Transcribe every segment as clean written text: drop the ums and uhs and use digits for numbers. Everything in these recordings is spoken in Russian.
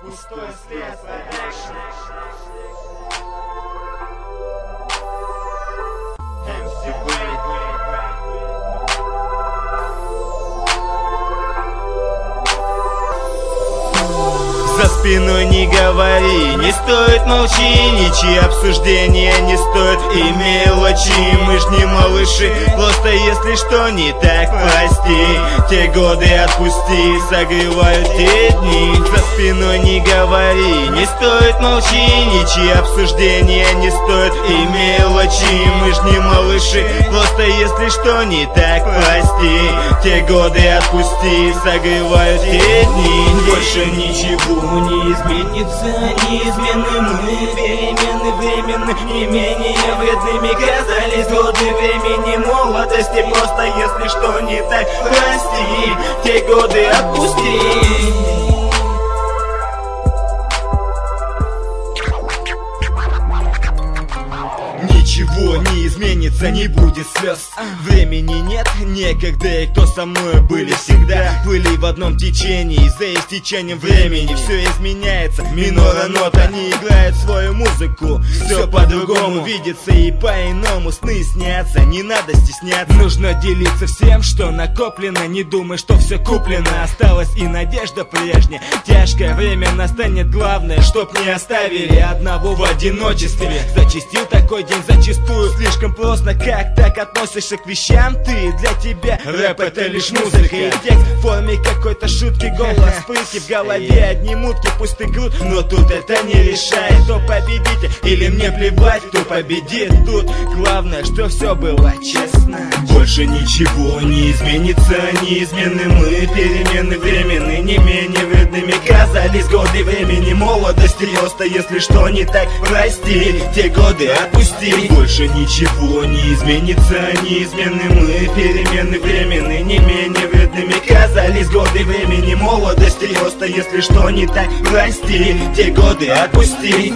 Пустой свет, Production. За спиной не говори, не стоит молчи, ничьи обсуждения не стоят и мелочи. Мы ж не малыши, просто если что не так, прости. Те годы отпусти, согревают те дни. За спиной не говори, не стоит молчи, ничьи обсуждения не стоят и мелочи. Мы ж не малыши, просто если что не так, прости. Те годы отпусти, согревают те дни. Больше ничего не изменится, неизменны мы. Перемены временны, не менее вредными казались годы времени молодости. Просто если что не так, прости, те годы отпусти. Ничего не изменится, не будет слез. Времени нет, некогда, и кто со мной были всегда плыли в одном течении. За истечением времени все изменяется. Минора нота не играет свою музыку. Все по-другому видится и по-иному. Сны снятся, не надо стесняться. Нужно делиться всем, что накоплено. Не думай, что все куплено. Осталась и надежда прежняя. Тяжкое время настанет, главное, чтоб не оставили одного в одиночестве. Зачастил такой день зачастую. Слишком просто, как так относишься к вещам ты? Для тебя рэп это лишь музыка и текст в форме какой-то шутки. Голос, пытки в голове, одни мутки, пустый груд. Но тут это не решает, кто победитель или мне плевать, кто победит. Тут главное, что все было честно. Больше ничего не изменится, неизменны мы. Перемены временны, не менее вредными казались годы времени молодости. Просто если что не так, прости, те годы отпусти. Больше ничего не изменится, неизменны мы. Перемены временны, не менее вредными казались годы времени молодости. Просто если что не так, прости, те годы отпусти.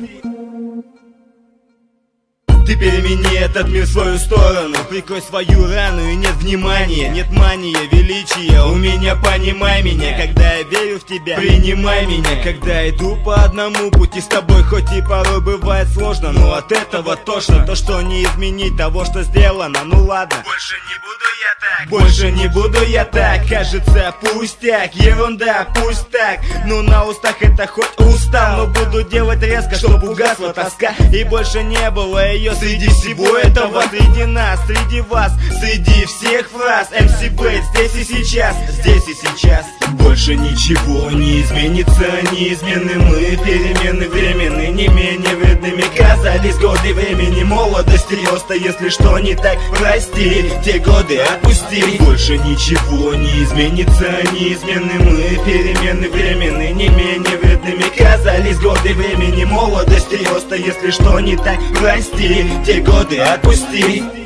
Ты перемени этот мир в свою сторону, прикрой свою рану, и нет внимания, нет мания, величия. У меня понимай меня, когда я верю в тебя, принимай меня. Когда иду по одному пути с тобой, хоть и порой бывает сложно, но от этого тошно. То, что не изменить того, что сделано, ну ладно. Больше не буду я так. Больше не буду я так, кажется пустяк, ерунда, пусть так. Ну на устах это хоть устал, но буду делать резко, чтоб угасла тоска и больше не было ее среди всего этого. Среди нас, среди вас, среди всех фраз MC Blade здесь и сейчас, здесь и сейчас. Больше ничего не изменится, неизменны мы. Перемены временны, не менее вредными казались годы времени молодости. Просто если что не так, прости, те годы отпусти. Больше ничего не изменится, неизменны мы. Перемены временны, не менее вредными казались годы времени молодости. Просто если что не так, прости, те годы отпусти.